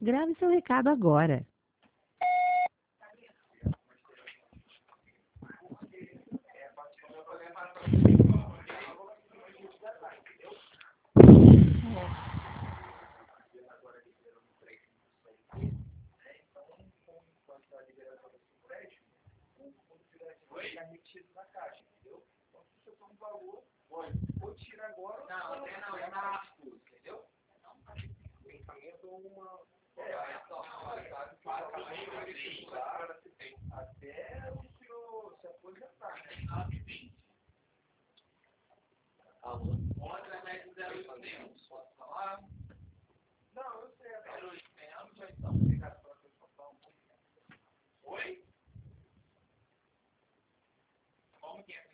Grave seu recado agora. Ou tira agora, não, até não, é na Arthur, entendeu? Pensamento ou uma. Até o senhor se aposentar, né? Alô? Outra média 0800, posso falar? Não, eu sei, é 0800, mas então, obrigado pela preocupação. Oi? Como que é?